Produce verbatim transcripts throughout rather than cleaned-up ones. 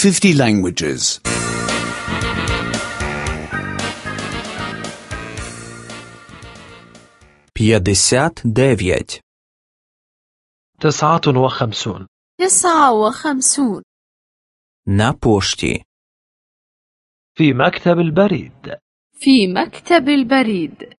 fifty languages. п'ятдесят дев'ять. تسعة وخمسون. تسعة وخمسون. На пошті. في مكتب البريد. في مكتب البريد.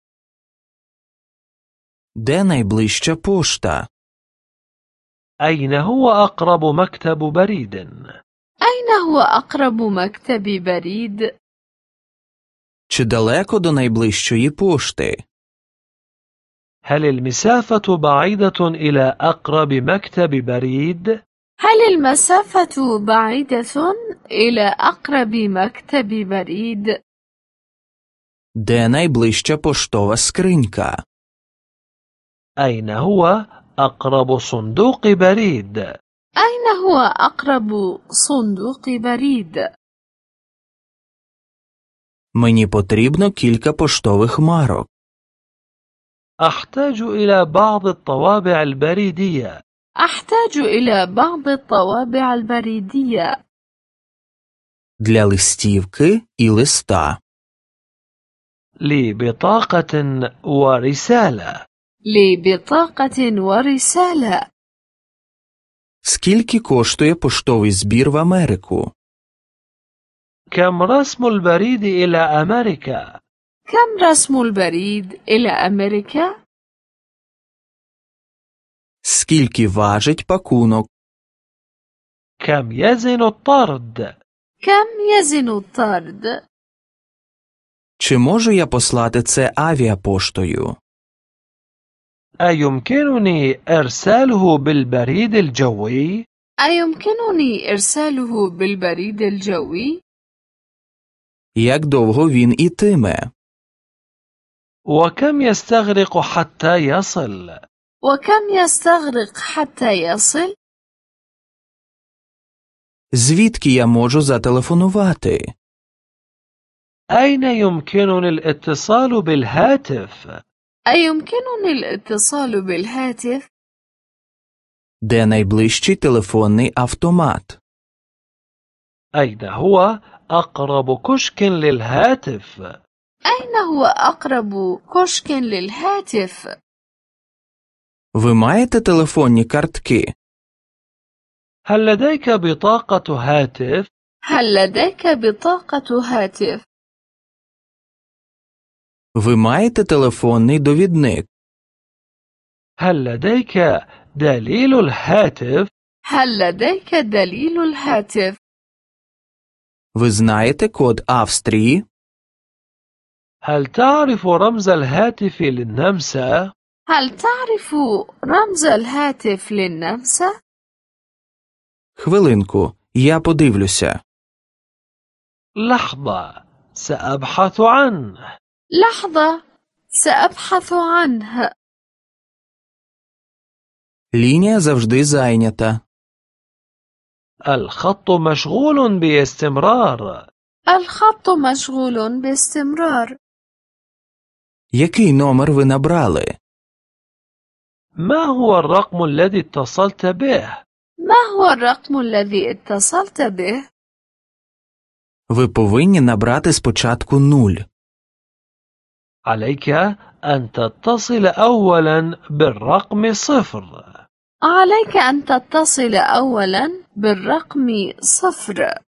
Де найближча пошта? أين هو أقرب مكتب بريد؟ أين هو أقرب مكتب بريد؟ Чи далеко до найближчої пошти? هل المسافة بعيدة إلى أقرب مكتب بريد؟ هل المسافة بعيدة إلى أقرب مكتب بريد؟ Де найближча поштова скринька? أين هو أقرب صندوق بريد؟ أين هو أقرب صندوق بريد؟ Мені потрібно кілька поштових марок. أحتاج إلى بعض الطوابع البريدية. أحتاج إلى بعض الطوابع البريدية. Для листівки і листа. لبطاقة ورسالة. لبطاقة ورسالة. Скільки коштує поштовий збір в Америку? كم رسم البريد إلى أمريكا؟ كم رسم البريد إلى أمريكا؟ Скільки важить пакунок? كم يزن الطرد؟ كم يزن الطرد؟ Чи можу я послати це авіапоштою? أيمكنني إرساله بالبريد الجوي؟ أيمكنني إرساله بالبريد الجوي؟ Як довго він ітиме? وكم يستغرق حتى يصل؟ وكم يستغرق حتى يصل؟ Звідки я можу зателефонувати? أين يمكنني الاتصال بالهاتف؟ أيمكنني الاتصال بالهاتف؟ Де найближчий телефонний автомат? أين هو أقرب كشك للهاتف؟ أين هو أقرب كشك للهاتف؟ Ви маєте телефонні картки? هل لديك بطاقة هاتف؟ هل لديك بطاقة هاتف؟ Ви маєте телефонний довідник? هل لديك دليل الهاتف؟ هل لديك دليل الهاتف؟ Ви знаєте код Австрії? هل تعرف رمز الهاتف للنمسا؟ هل تعرف رمز الهاتف للنمسا؟ Хвилинку, я подивлюся. لحظة، سأبحث عنه. لحظة، سأبحث عنه. Лінія завжди зайнята. الخط مشغول باستمرار. الخط مشغول باستمرار. Який номер ви набрали? ما هو الرقم الذي اتصلت به؟ ما هو الرقم الذي اتصلت به؟ Ви повинні набрати спочатку нуль. عليك أن تتصل أولا بالرقم صفر. عليك أن تتصل أولا بالرقم صفر.